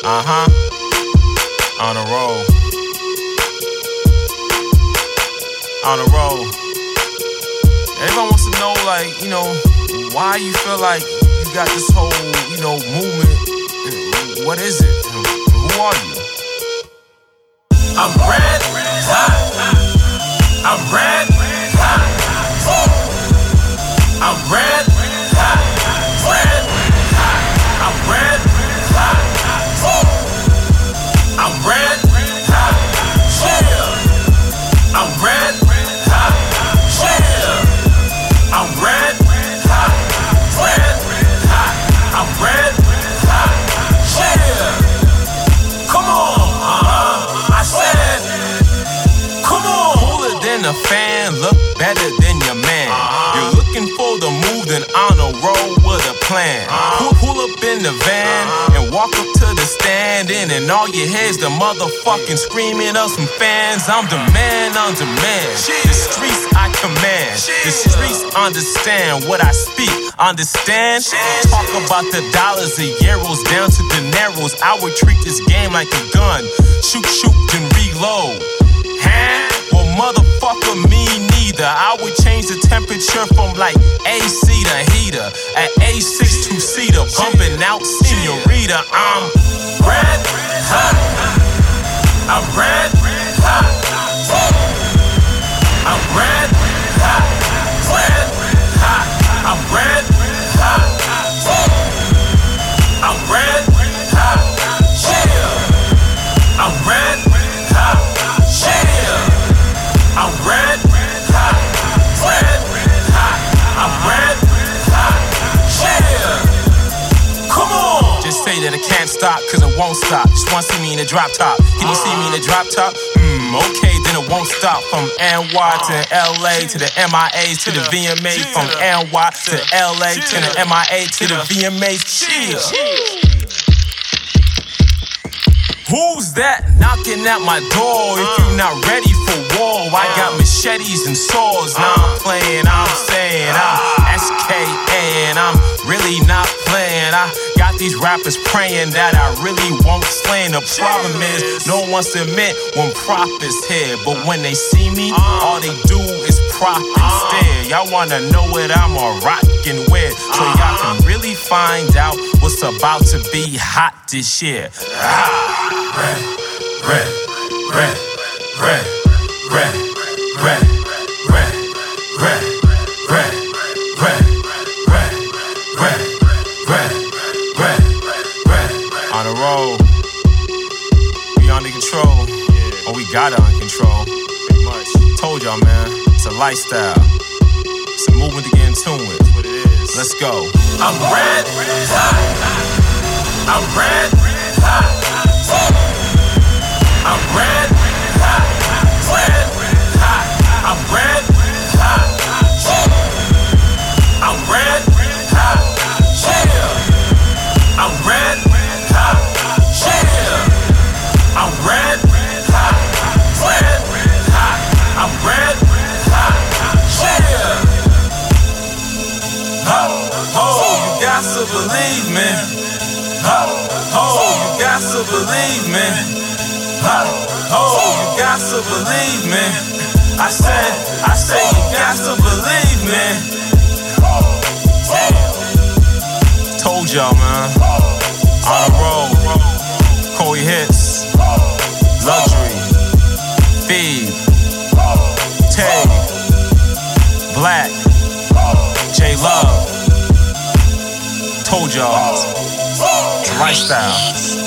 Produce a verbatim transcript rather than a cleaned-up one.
Uh-huh. On a roll. On a roll. Everyone wants to know, like, you know, why you feel like you got this whole, you know, movement. What is it? Who are you? I'm red hot. I'm red hot. I'm red hot. Red hot. I'm red hot. I'm red hot. Yeah. I'm red hot. Yeah. I'm red hot. Red hot. I'm red hot. Yeah. Come on. Uh-huh. I said, come on. Cooler than a fan, look better than your man. Uh-huh. You're looking for the move, then on a roll with a plan. Uh-huh. Pull, pull up in the van uh-huh. and walk up to the stand in, and all you hear is the motherfucking screaming of some fans. I'm the man on demand. The streets I command. The streets understand what I speak. Understand? Talk about the dollars and euros down to dineros. I would treat this game like a gun. Shoot, shoot, then reload. Huh? Well, motherfucker, me neither. I would change the temperature from like A C to heater. At A six two-seater, bumping out senorita. I'm red hot. I'm red hot. I'm red hot. Red hot. I'm red hot. I'm red hot. Yeah. I'm red hot. Yeah. I'm red hot. Red hot. I'm red hot. Yeah. Come on. Just say that I can't stop, cause it won't stop. Just wanna see me in a drop top. Can you see me in a drop top? Hmm, okay, then it won't stop. From N Y to L A to the M I As to the V M As. From N Y to L A to the M I A to the V M As. Chill. Who's that knocking at my door? If you're not ready for war, I got machetes and swords. Now I'm playing, I'm saying I'm S K A and I'm really not playing. I got these rappers praying that I really won't slay. The problem is, no one wants to admit when profits here, but when they see me, all they do is prop and stare. Y'all wanna know what I'm a rockin' with, so y'all can really find out what's about to be hot this year. Red, red, red, red, red, red, red, red, red, red, red, red, red, red, red. On the road, we under control, yeah. Or we got it under control. Pretty much. Told y'all, man, it's a lifestyle. It's a movement to get in tune with. That's what it is. Let's go. I'm red hot. I'm red hot. I'm red hot. Red hot. I'm red hot. I'm red hot. Yeah. I'm red hot. Yeah. I'm red hot. Red hot. I'm red hot. Yeah. Oh, oh, you got to believe me. Oh, oh, you got to believe me. Oh, you got to believe me. I said, I said you got to believe me. Damn. Told y'all, man. On the road. Corey Hits. Luxury. Phoebe. Tay. Black. J Love. Told y'all. It's a lifestyle.